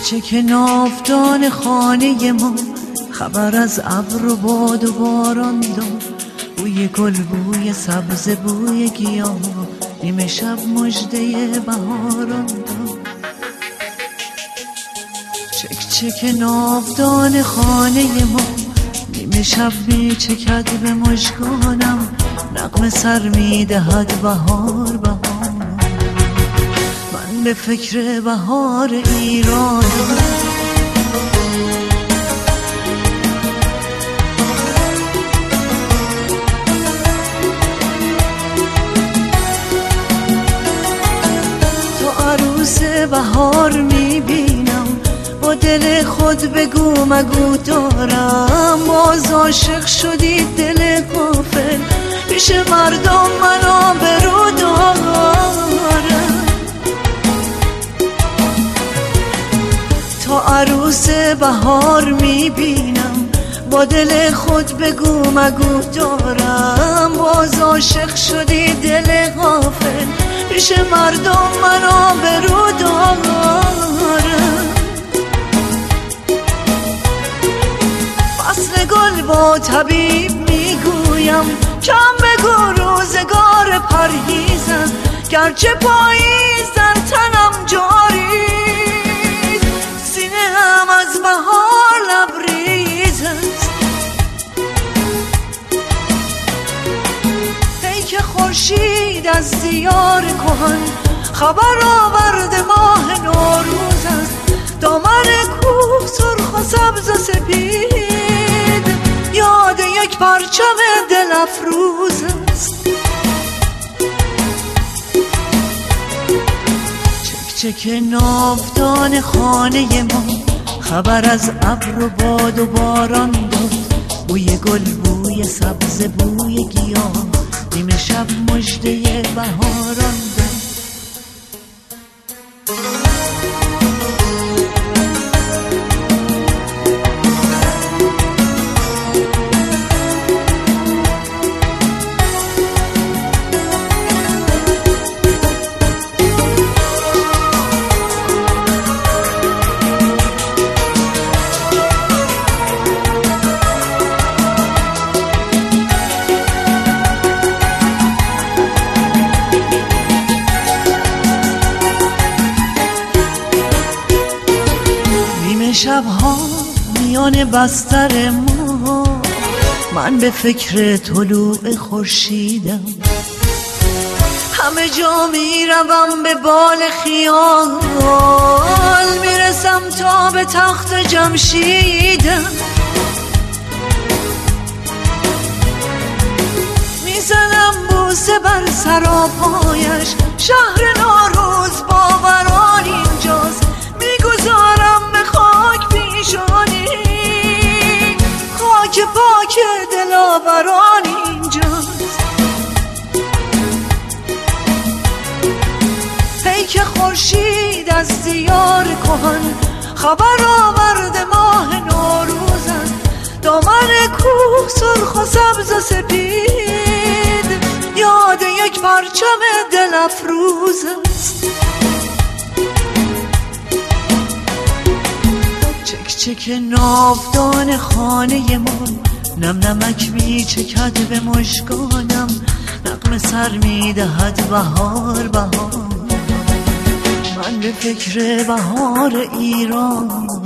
چک ناودان خانه ما خبر از ابر و باد و باران داد، بوی گل، بوی سبز، بوی گیاه، نیمه شب مژده بهاران داد. چک چک ناودان خانه ما نیمه شب می چکد به مژگانم، نغمه سر می دهد بهار بهار. من به فکر بهار ایرانم. تو عروس بهار می بینم، با دل خود بگو مگو دارم. باز عاشق شدی دل غافل، پیش مردم من آبرو دارم. تا عروس بهار میبینم، با دل خود بگو مگو دارم. باز عاشق شدی دل غافل، پیش مردم من آبرو دارم. فصل گل با طبیب میگویم، کم بگو روزگار پرهیزم. گرچه پاییزن تنم جاری، سینه هم از بهار لبریز است. پیک خورشید از دیار کهن، خبر آورد ماه نوروز است. دامن کوه سرخ و سبز و سپید، یاد یک پرچم دل افروز است. چک چک ناودان خانه ما خبر از ابر و باد و باران داد، بوی گل، بوی سبز، بوی گیاه، نیمه شب مژده بهاران داد. شبها میان بستر ما، من به فکر طلوع خورشیدم. همه جا میروم به بال خیال، میرسم تا به تخت جمشیدم. میزنم بوسه بر سراپایش، شهر نوروز باوران اینجاست. میگذارم به خاک پیشانی، خاک پاک دلاوران اینجاست. پیک خورشید از دیار کهن، خبر آورد ماه نوروز است. دامن کوه سرخ و سبز و سپید، یاد یک پرچم دل افروز است. چک ناودان خانه ما نم نمک می چکد به مژگانم، نغمه سر می دهد بهار بهار. من به فکر بهار ایران.